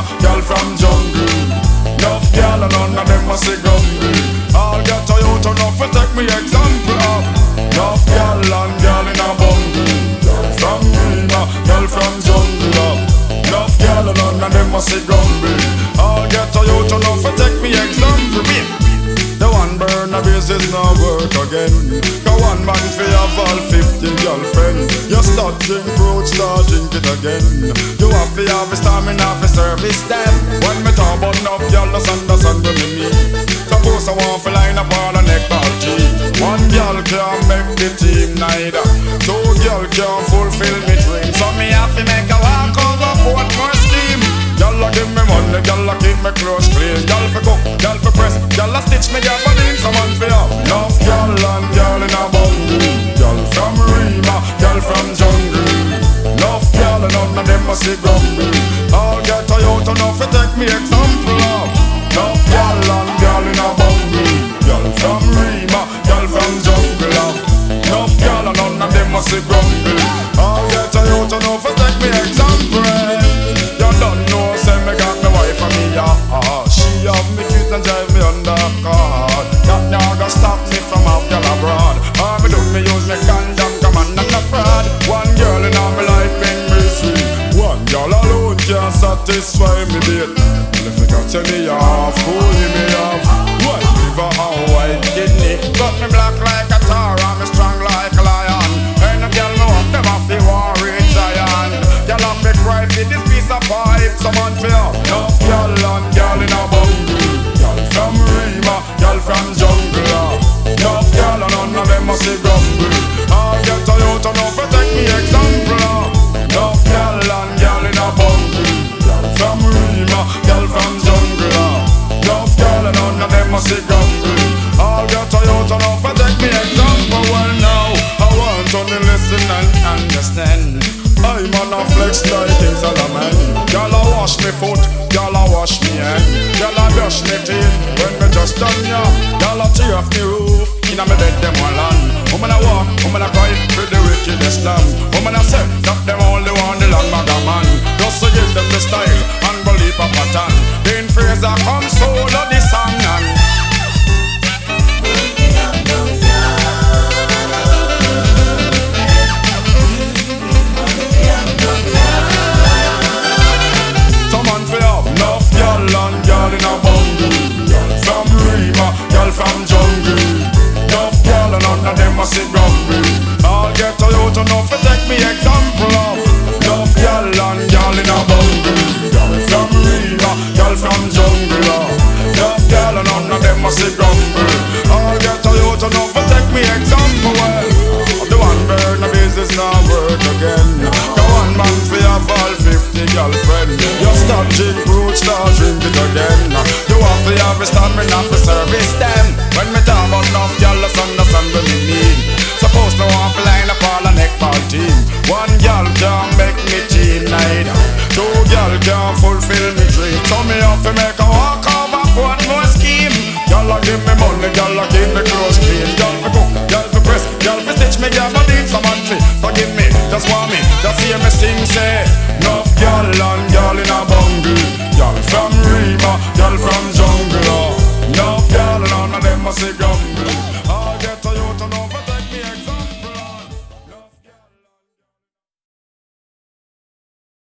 girl from jungle. Enough girl and none of them must say grumble. All get a youth enough to take me example of. Enough girl and girl in a bungle. Girl from Rima, girl from jungle. Enough girl and none of them must say grumble. All get a youth enough to take me example. The one burn a base is not work again. Go one man for have all 50 girlfriend. You start drink fruit, start drink it again. You have to have a stamina for service them. When me talk about enough girl, just understand what me mean. Suppose I want to line up all the neck party. One girl can't make the team neither. Two girl can't fulfill me dream. So me have to make a walk over what more scheme. Girl a give me money, girl a keep me clothes clean. Girl for cook, girl for press, girl a stitch me, girl for lean. Someone for you. Enough girl and girl in a bundle. Girl from Rima, girl from jungle. Enough girl and none of them must see grumble. All get a youth enough to take me example of. Enough girl and girl in a bundle. Girl from Rima, girl from jungle. Enough girl and none of them must see grumble. All get a youth enough to take me example. Don't know, say me got me wife and me she have me kids and drive me under car. That now gonna stop me from out girl abroad. Me do me use me condom, come on, I'm not fraud. One girl in all my life bring me sweet. One girl alone can't satisfy me date. If you got me off, cooling me off. White liver and white kidney. Got me black like a tar and me strong like a lion. Ain't no girl me want them off the war in Zion. Girl off me cry for this piece of pipe. Someone feel enough girl and girl in a bungle. Girl from Rima, girl from jungle. Enough girl and none of them must say grumble. I'll get a youth enough to take me example. Enough girl and girl in a bungle. Girl from Rima, girl from jungle. Enough girl and none of them must say grumble. I'll get a youth enough to take me example. Well now, I want only listen and understand. I'm on a flex like it's all a man. Y'all a wash me foot, y'all a wash me hand. Y'all a brush me teeth when me just done ya. Y'all a tear off me roof, inna me bed them all on. Woman a walk, woman a cry with the wickedest lamb. Woman a say that them only want the long maga man. Just to give them the style and believe a pattern. Then Fraser come solo this song and girl in a bungle. Girl from Rima, girl from jungle. Enough girl and none of them must say grumble. I'll get a youth enough to take me example of. Enough girl and girl in a bungle. Girl from Rima, girl from jungle. Enough girl and none of them must say grumble. I'll get a youth enough to take me example. Well, the one burn the business now work again. The one man for have all 50 girlfriend. You stop drink fruit, start drink it again. You have to have a stamina for service them. When me talk about enough girl, just understand what me mean. Suppose me want to line up all a neck ball team. One girl can't make me team neither. Two girl can't fulfill me dream. So me have to make a walk over one more scheme. Girl a give me money, girl a keep me clothes clean. Girl for cook, girl for press, girl for stitch me, girl for lean. Someone fi forgive me, just want me, just hear me sing say.